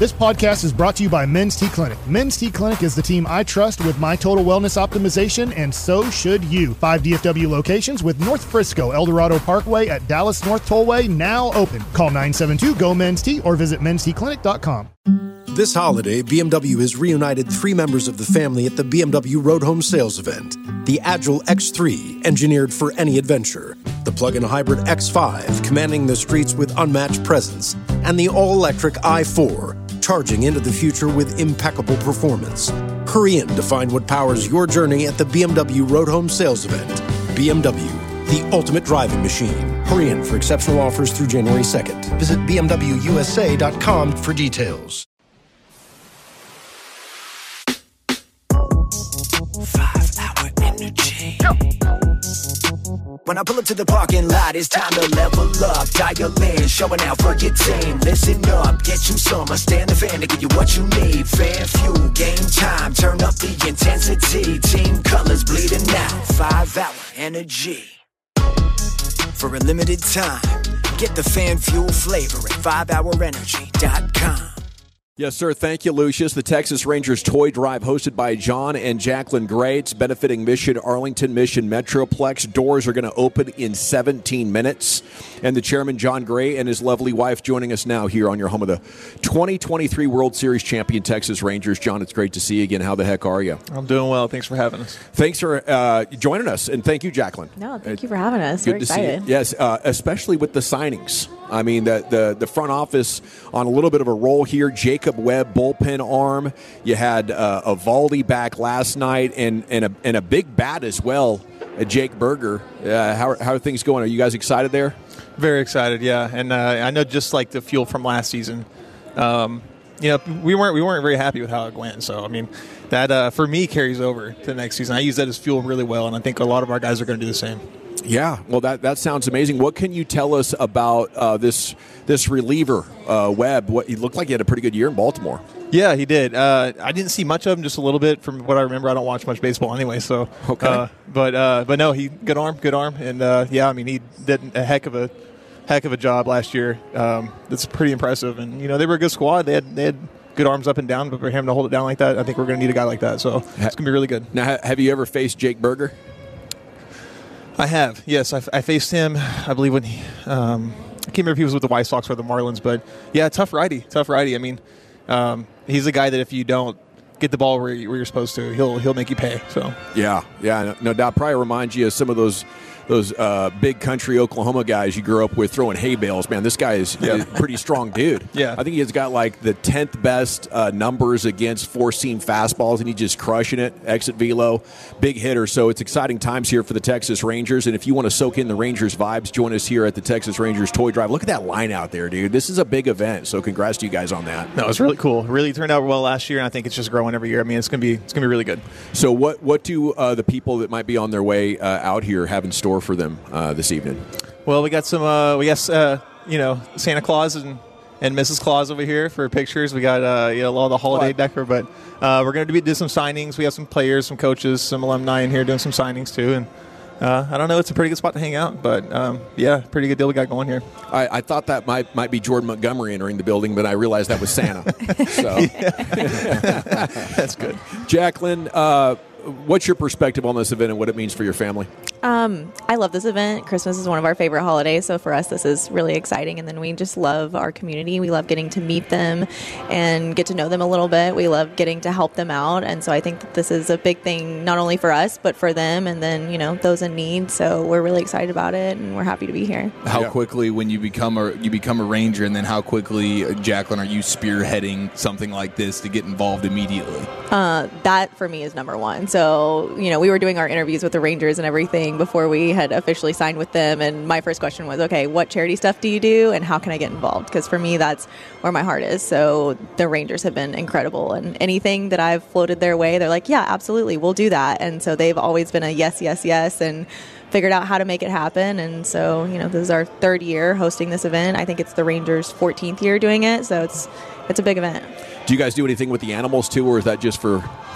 This podcast is brought to you by Men's T Clinic. Men's T Clinic is the team I trust with my total wellness optimization, and so should you. 5 DFW locations with North Frisco, Eldorado Parkway at Dallas North Tollway now open. Call 972-GO-MEN'S-T or visit mensteclinic.com. This holiday, BMW has reunited 3 members of the family at the BMW Road Home Sales Event. The Agile X3, engineered for any adventure. The plug-in hybrid X5, commanding the streets with unmatched presence. And the all-electric i4, charging into the future with impeccable performance. Hurry in to find what powers your journey at the BMW Road Home Sales Event. BMW, the ultimate driving machine. Hurry in for exceptional offers through January 2nd. Visit BMWUSA.com for details. 5-hour energy. When I pull up to the parking lot, it's time to level up. Dial in, showing out for your team. Listen up, get you some. I stand the fan to give you what you need. Fan fuel, game time, turn up the intensity. Team colors bleeding out. 5-hour energy. For a limited time, get the fan fuel flavor at 5hourenergy.com. Yes, sir. Thank you, Lucius. The Texas Rangers Toy Drive, hosted by John and Jacqueline Gray. It's benefiting Mission, Arlington, Mission Metroplex. Doors are going to open in 17 minutes. And the chairman, John Gray, and his lovely wife joining us now here on your home of the 2023 World Series champion Texas Rangers. John, it's great to see you again. How the heck are you? I'm doing well. Thanks for having us. Thanks for joining us, and thank you, Jacqueline. No, thank you for having us. Good We're to excited. see you. Yes, especially with the signings. I mean, the front office on a little bit of a roll here. Jacob Webb, bullpen arm. You had Eovaldi back last night, and a big bat as well, Jake Burger. How are things going? Are you guys excited there? Very excited, yeah. And I know just like the fuel from last season, we weren't very happy with how it went. So I mean, that for me carries over to the next season. I use that as fuel really well, and I think a lot of our guys are going to do the same. Yeah, well, that sounds amazing. What can you tell us about this reliever, Webb? He looked like he had a pretty good year in Baltimore. Yeah, he did. I didn't see much of him, just a little bit from what I remember. I don't watch much baseball anyway, so okay. But no, he good arm, and I mean, he did a heck of a job last year. That's pretty impressive, and they were a good squad. They had good arms up and down, but for him to hold it down like that, I think we're going to need a guy like that. So it's going to be really good. Now, have you ever faced Jake Burger? I have, yes. I faced him, I believe, when he I can't remember if he was with the White Sox or the Marlins, but yeah, tough righty. I mean, he's a guy that if you don't get the ball where you're supposed to, he'll make you pay. So yeah, no doubt. Probably reminds you of some of those big country Oklahoma guys you grew up with throwing hay bales. Man, this guy is a pretty strong dude. Yeah. I think he's got like the 10th best numbers against four-seam fastballs, and he's just crushing it. Exit velo, big hitter. So it's exciting times here for the Texas Rangers. And if you want to soak in the Rangers vibes, join us here at the Texas Rangers Toy Drive. Look at that line out there, dude. This is a big event. So congrats to you guys on that. No, it's really cool. Really turned out well last year, and I think it's just growing every year. I mean, it's gonna be really good. So what do the people that might be on their way out here have in store for them this evening? Well, we got some Santa Claus and Mrs. Claus over here for pictures. We got a lot of the holiday decor, but we're going to do some signings. We have some players, some coaches, some alumni in here doing some signings too. And I don't know, it's a pretty good spot to hang out, but pretty good deal we got going here. I thought that might be Jordan Montgomery entering the building, but I realized that was Santa. So that's good. Jacqueline, what's your perspective on this event and what it means for your family? I love this event. Christmas is one of our favorite holidays, so for us this is really exciting. And then we just love our community. We love getting to meet them and get to know them a little bit. We love getting to help them out, and so I think that this is a big thing not only for us but for them, and then those in need. So we're really excited about it, and we're happy to be here. How quickly, when you become a Ranger, and then how quickly, Jacqueline, are you spearheading something like this to get involved immediately? That for me is number one. So we were doing our interviews with the Rangers and everything before we had officially signed with them, and my first question was, okay, what charity stuff do you do and how can I get involved? Because for me that's where my heart is. So the Rangers have been incredible, and anything that I've floated their way, they're like, yeah, absolutely, we'll do that. And so they've always been a yes, and figured out how to make it happen. And so this is our third year hosting this event. I think it's the Rangers' 14th year doing it, so it's a big event. Do you guys do anything with the animals too, or is that just for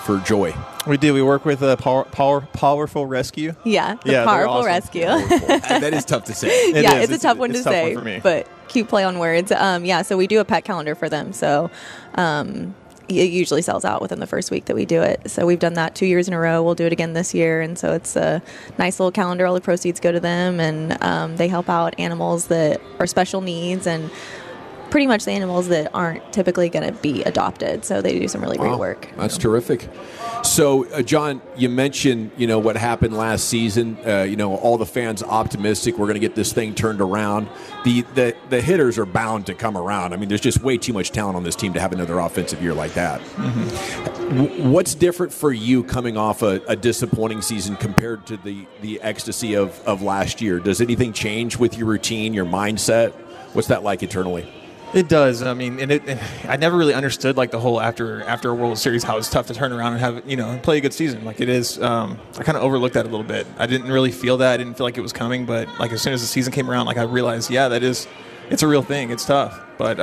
for Joy? We do. We work with Powerful Rescue. Yeah, the Yeah, they're Powerful awesome. Rescue. That is tough to say. Yeah, is. it's a tough one to it's a tough say, one for me. but cute play on words. Yeah, so we do a pet calendar for them. So it usually sells out within the first week that we do it. So we've done that 2 years in a row. We'll do it again this year. And so it's a nice little calendar. All the proceeds go to them, and they help out animals that are special needs and pretty much the animals that aren't typically going to be adopted. So they do some really great work. That's terrific. So, John, you mentioned, what happened last season. All the fans optimistic we're going to get this thing turned around. The hitters are bound to come around. I mean, there's just way too much talent on this team to have another offensive year like that. Mm-hmm. What's different for you coming off a disappointing season compared to the ecstasy of last year? Does anything change with your routine, your mindset? What's that like internally? It does. I mean, and I never really understood like the whole after a World Series how it's tough to turn around and have play a good season like it is. I kind of overlooked that a little bit. I didn't really feel that. I didn't feel like it was coming. But like as soon as the season came around, like I realized, it's a real thing. It's tough, but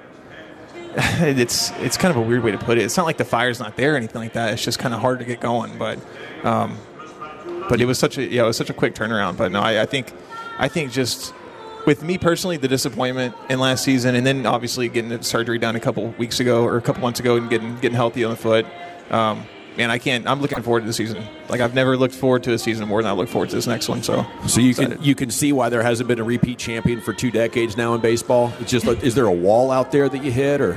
it's kind of a weird way to put it. It's not like the fire's not there or anything like that. It's just kind of hard to get going. But it was such a quick turnaround. But no, I think just. With me personally, the disappointment in last season, and then obviously getting the surgery done a couple months ago, and getting healthy on the foot, I'm looking forward to the season. Like I've never looked forward to a season more than I look forward to this next one. So you can see why there hasn't been a repeat champion for 2 decades now in baseball. It's just like, is there a wall out there that you hit, or?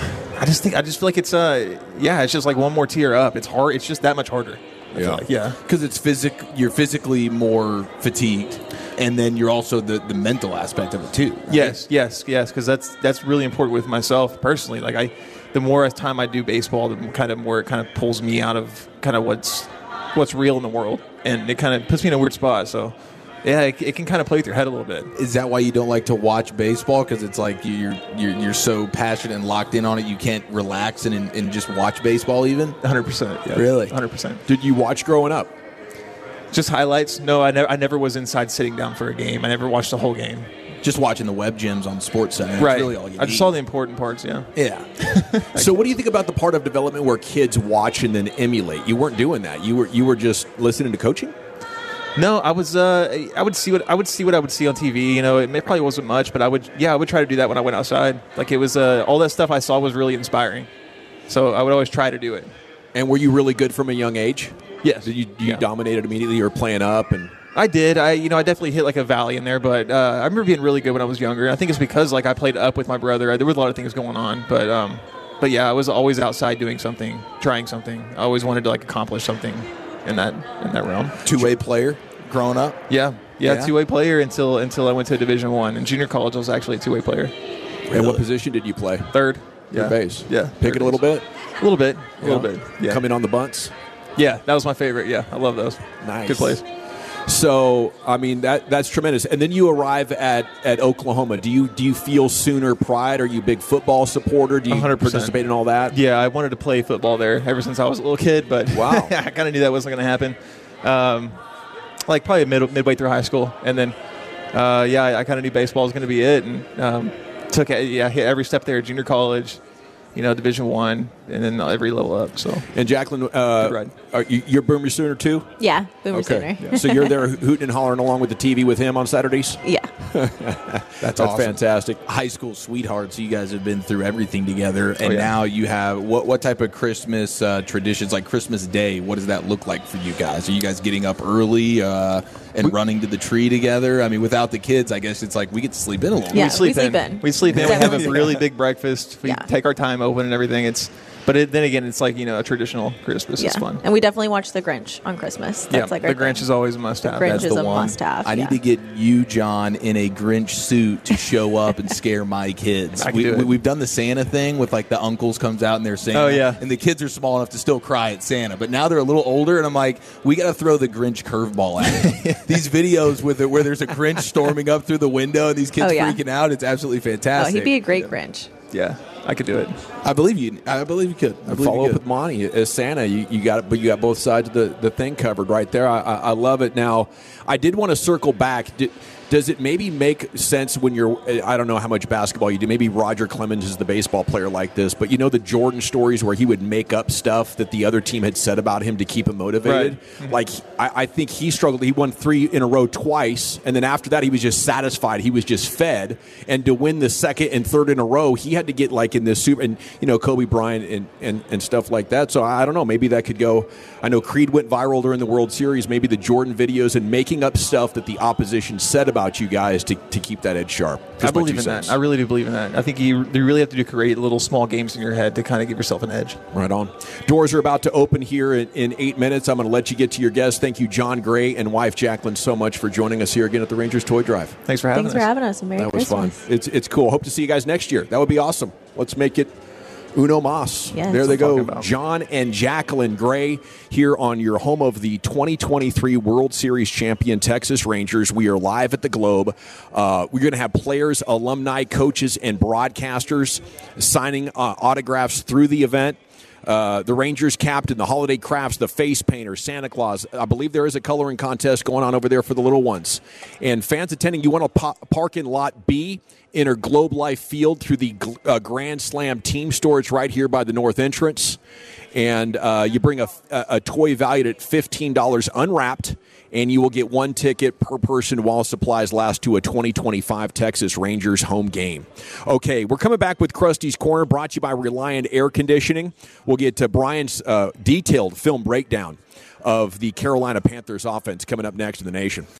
I just feel like it's it's just like one more tier up. It's hard. It's just that much harder. Because it's you're physically more fatigued. And then you're also the mental aspect of it too. Right? Yes. Because that's really important with myself personally. Like the more time I do baseball, the more it kind of pulls me out of kind of what's real in the world, and it kind of puts me in a weird spot. So yeah, it can kind of play with your head a little bit. Is that why you don't like to watch baseball? Because it's like you're so passionate and locked in on it, you can't relax and just watch baseball even? 100%. Yeah. Really? 100%. Did you watch growing up? Just highlights? No, I never was inside sitting down for a game. I never watched the whole game. Just watching the web gyms on Sports Center. Right. That's really all you I just saw the important parts, yeah. Yeah. So what do you think about the part of development where kids watch and then emulate? You weren't doing that. You were just listening to coaching? No, I was. I would see what I would see on TV. It probably wasn't much, but I would try to do that when I went outside. Like it was all that stuff I saw was really inspiring. So I would always try to do it. And were you really good from a young age? Yes. Did you dominated immediately? You were playing up, and I did. I definitely hit like a valley in there, but I remember being really good when I was younger. I think it's because like I played up with my brother. There was a lot of things going on, but yeah, I was always outside doing something, trying something. I always wanted to like accomplish something in that realm. Two-way player growing up? Yeah, two-way player until I went to Division I. In junior college, I was actually a two-way player. Really? And what position did you play? Third. Third base. Yeah. Pick it a little bit? A little bit. Yeah. Coming on the bunts? Yeah, that was my favorite. Yeah, I love those. Nice. Good plays. So, I mean, that's tremendous. And then you arrive at Oklahoma. Do you feel Sooner pride? Are you a big football supporter? Do you 100%. participate in all that? Yeah, I wanted to play football there ever since I was a little kid, but wow. I kind of knew that wasn't going to happen. Like probably midway through high school. And then, I kind of knew baseball was going to be it. And hit every step there at junior college. Division I, and then every level up. So, and Jacqueline, you're Boomer Sooner too? Yeah, Boomer Sooner. Yeah. So you're there hooting and hollering along with the TV with him on Saturdays? Yeah. That's awesome. Fantastic. High school sweethearts, you guys have been through everything together, and now you have what type of Christmas traditions, like Christmas Day? What does that look like for you guys? Are you guys getting up early and running to the tree together? I mean, without the kids, I guess it's like we get to sleep in a little. Yeah, we sleep in. We have a really big breakfast. We take our time open and everything. Then again, it's like a traditional Christmas is fun. And we definitely watch The Grinch on Christmas. That's like the Grinch is always a must-have. The Grinch That's is the a one. must-have. I need to get you, John, in a Grinch suit to show up and scare my kids. We've done the Santa thing with like the uncles comes out and they're Santa. Oh yeah, and the kids are small enough to still cry at Santa, but now they're a little older, and I'm like, we got to throw the Grinch curveball at them. These videos where there's a Grinch storming up through the window and these kids freaking out, it's absolutely fantastic. He'd be a great Grinch. Yeah, I could do it. I believe you. I believe you could. Follow up with Monty as Santa. You got it, but you got both sides of the thing covered right there. I love it. Now, I did want to circle back. does it maybe make sense when you're, I don't know how much basketball you do, maybe Roger Clemens is the baseball player like this, but you know the Jordan stories where he would make up stuff that the other team had said about him to keep him motivated? Right. Mm-hmm. Like, I think he struggled. He won 3 in a row twice, and then after that he was just satisfied. He was just fed, and to win the second and third in a row, he had to get like in this super, and you know, Kobe Bryant and stuff like that. So I don't know, maybe that could go. I know Creed went viral during the World Series, maybe the Jordan videos and making up stuff that the opposition said about you guys to keep that edge sharp. I believe in that. I really do believe in that. I think you really have to create little small games in your head to kind of give yourself an edge. Right on. Doors are about to open here in 8 minutes. I'm going to let you get to your guests. Thank you, John Gray and wife Jacqueline, so much for joining us here again at the Rangers Toy Drive. Thanks for having us. Thanks for having us. Merry That was Christmas. fun. It's cool. Hope to see you guys next year. That would be awesome. Let's make it Uno Mas. Yes. There they go. About. John and Jacqueline Gray here on your home of the 2023 World Series champion Texas Rangers. We are live at the Globe. We're going to have players, alumni, coaches, and broadcasters signing autographs through the event. The Rangers captain, the holiday crafts, the face painter, Santa Claus. I believe there is a coloring contest going on over there for the little ones. And fans attending, you want to park in Lot B, enter Globe Life Field through the Grand Slam team storage right here by the north entrance. And you bring a toy valued at $15 unwrapped, and you will get 1 ticket per person while supplies last to a 2025 Texas Rangers home game. Okay, we're coming back with Krusty's Corner, brought to you by Reliant Air Conditioning. We'll get to Brian's detailed film breakdown of the Carolina Panthers offense coming up next in the Nation.